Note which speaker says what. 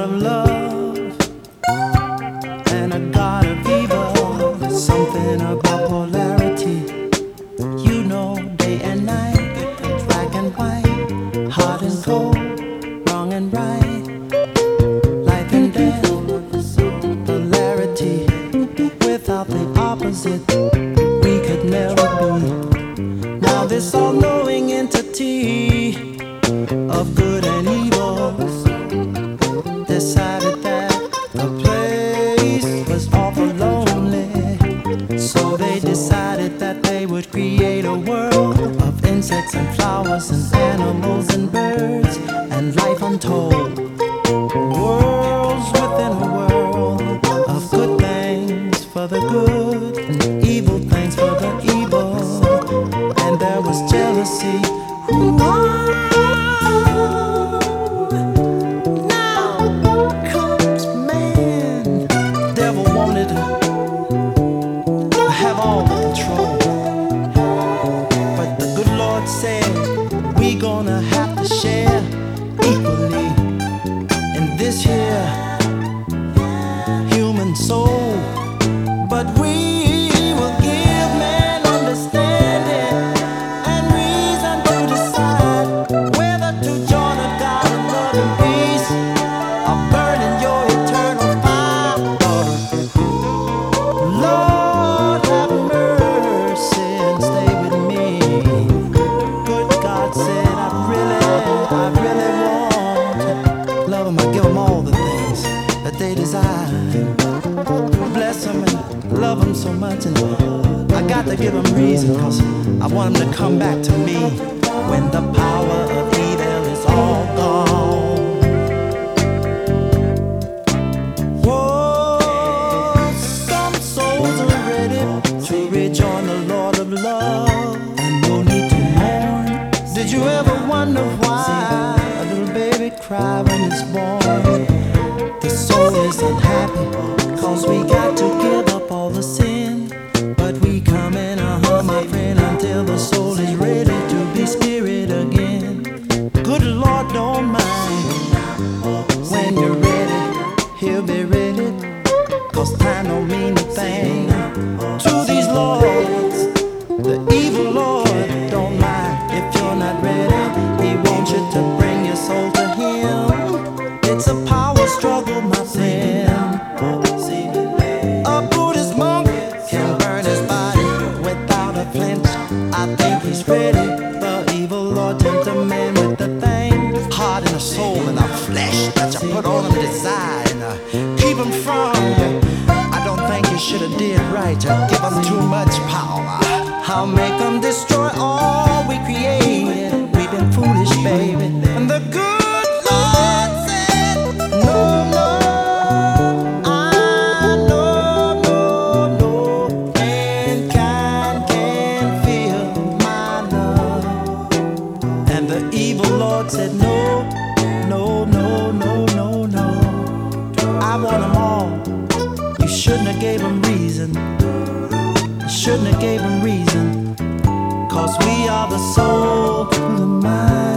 Speaker 1: God of love and a God of evil. Something about polarity, you know, day and night, black and white, hot and cold, wrong and right, life and death, polarity. Without the opposite, we could never be. Now this all-knowing entity of good and evil decided that the place was awful lonely. So they decided that they would create a world of insects and flowers and animals and birds and life untold. Worlds within a world of good things for the good and evil things for the evil. And there was jealousy. Ooh. Have all the control, but the good Lord said we gonna have to share equally in this here human soul. But we will give man understanding and reason to decide whether to join a God of love and peace or burn in your eternal fire. Lord, have mercy and stay with me. Good God said, I really want to love them. I give them all the things that they desire. Bless them and love them so much. And I got to give them reason, cause I want them to come back to me when the power of evil is all gone. To rejoin the Lord of love and no need to mourn. Did you ever wonder why a little baby cry when it's born? The soul is unhappy cause we got to give up all the sin. But we come in my friend, until the soul is ready to be spirit again. Good Lord don't mind when you're ready, he'll be ready, cause time don't mean a thing to these lords. The evil Lord don't mind if you're not ready. He wants you to bring your soul to him. It's a power struggle, my friend. A Buddhist monk can burn his body without a flinch. I think he's ready. The evil Lord tempts a man with the thing, heart and a soul and a flesh that you put on him desire and keep him from you. I don't think you should have did right to give them too much power. I'll make them destroy all we created. We've been foolish, baby. And the good Lord said, no, no, no. Mankind can feel my love. And the evil Lord said, no, no, no, no, no, no. I want them all. You shouldn't have gave him reason. Shouldn't have gave him reason. Cause we are the soul, the mind.